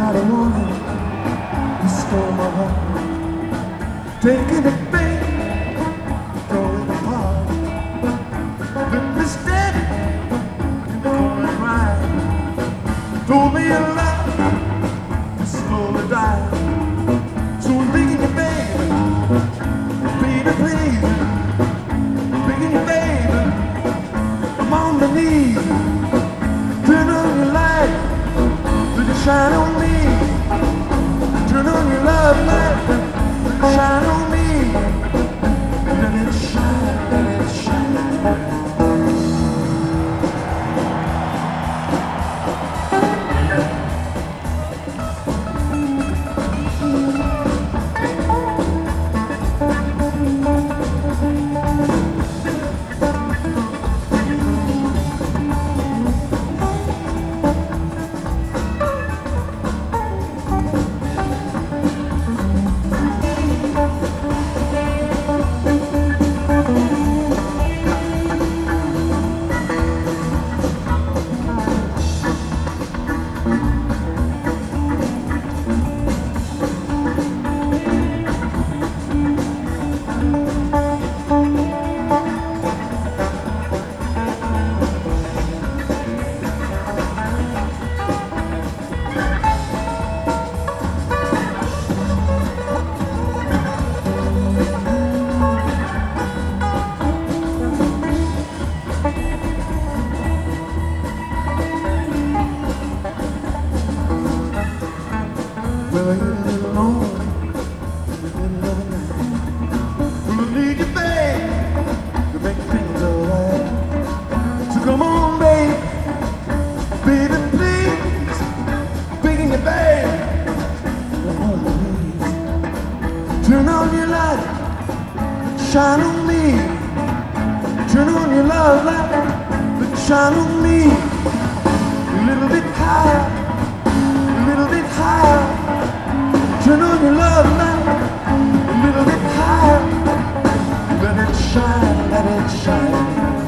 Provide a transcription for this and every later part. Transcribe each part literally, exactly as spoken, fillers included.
not a woman who stole my heart. Taking it, babe, throw it apart. Let me stand in the corner crying. Told me your love is slowly dying. So I'm begging you, baby, baby, please, begging you, baby, I'm on my knees. Turn on your light, let it shine on me. Turn on your love light, let it shine on me. Let it shine, let it shine. Well, I get a little lonely in the middle of the night. Well, I need you, babe, to make things alright. So come on, babe, baby, please, begging you, babe, come on, please. Turn on your light, shine on me. Turn on your love light, shine on me. A little bit higher, a little bit higher. Turn on your love light, a little bit higher. Let it shine, let it shine.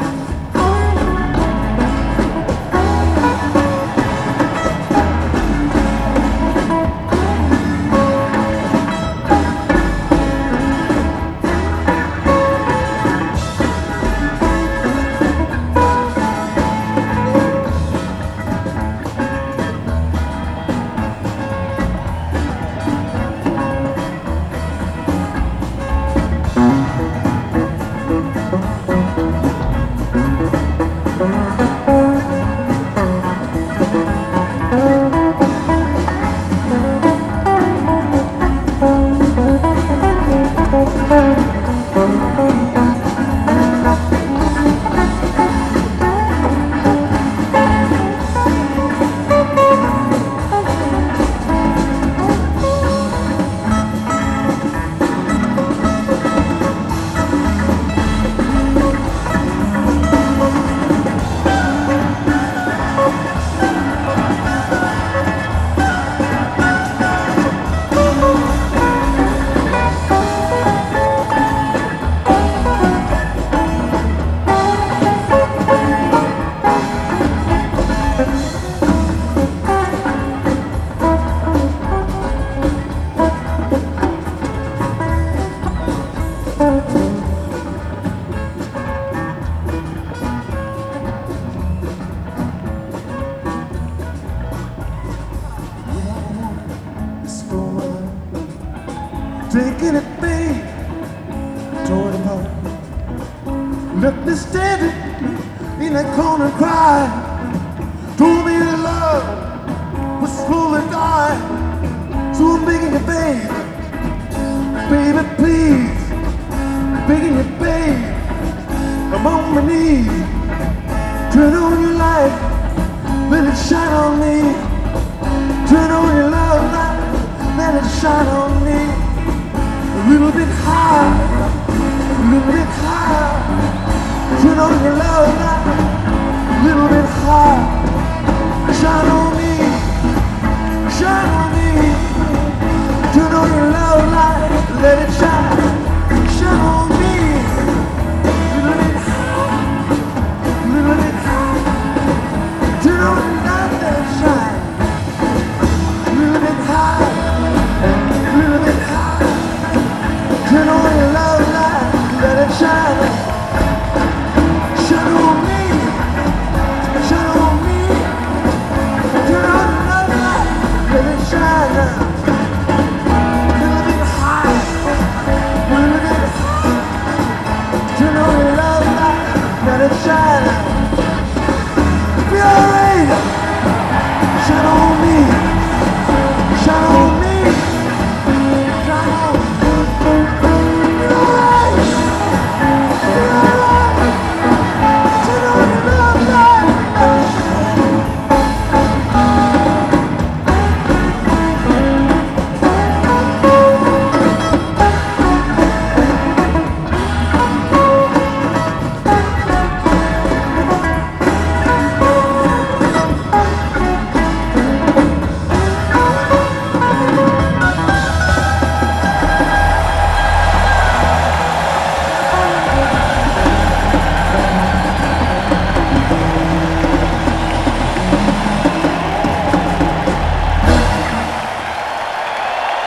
Taking it, babe, tore it apart. Let me stand it in that corner and cry. Told me your love was slowly dying. So I'm begging you, babe, baby, please, begging you, babe, I'm on my knees. Turn on your light, let it shine on me. Turn on your love light, let it shine on me. A little bit higher, a little bit higher. Turn on your love light, a little bit higher. Shine on me, shine on me. Turn on your love light, let it shine, shine on me. A little bit higher, a little bit higher. Turn on your light, let it shine. A little bit it shine.